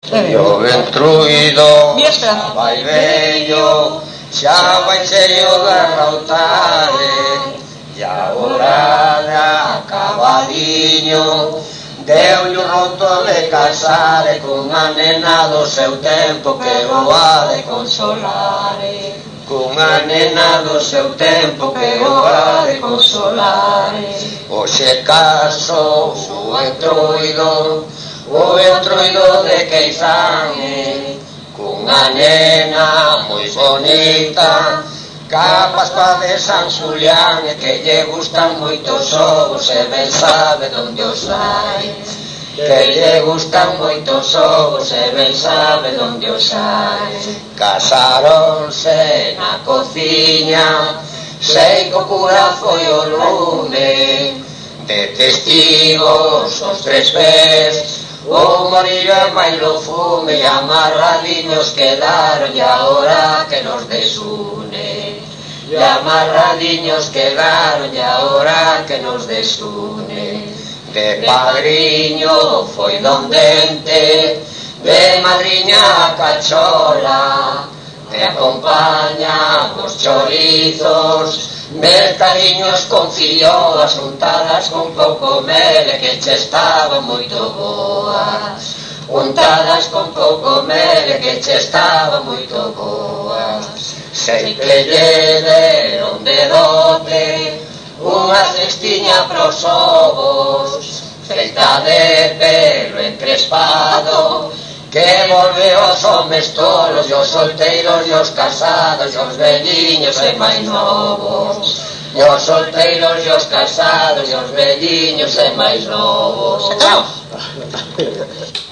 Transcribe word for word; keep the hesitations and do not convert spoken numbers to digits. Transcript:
E o ventruido xa vai vello, xa vai cheio de rautare, e agora de acabadiño deu-lhe o roto de casare cunha nena do seu tempo que o ha de consolare, cunha nena do seu tempo que o ha de consolare. Oxe caso o entruido, o entruido de Queizane, cunha nena moi bonita, capas pa de San Xulián, e que lle gustan moitos ovos, e ben sabe donde os hai, que lle gustan moitos ovos, e ben sabe donde os hai. Casaronse na cociña, sei que o cura foi o lume, de testigos os tres pés, o morillo e mailo fume, e amarradiños quedaron, e agora que nos desune, e amarradiños quedaron, e agora que nos desune. De padriño foi Don Dente, de madriña a Cachola, de acompaña os chorizos, mercadiños con filloas untadas con pouco mel, que che estaban moito boas, untadas con pouco mel, que che estaban moito boas. Sei que lle deron de dote unha cestiña pros ovos, feita de pelo encrespado, que volve os homes tolos, e os solteiros e os casados, e os velliños e máis novos, e os solteiros e os casados, e os velliños e máis novos.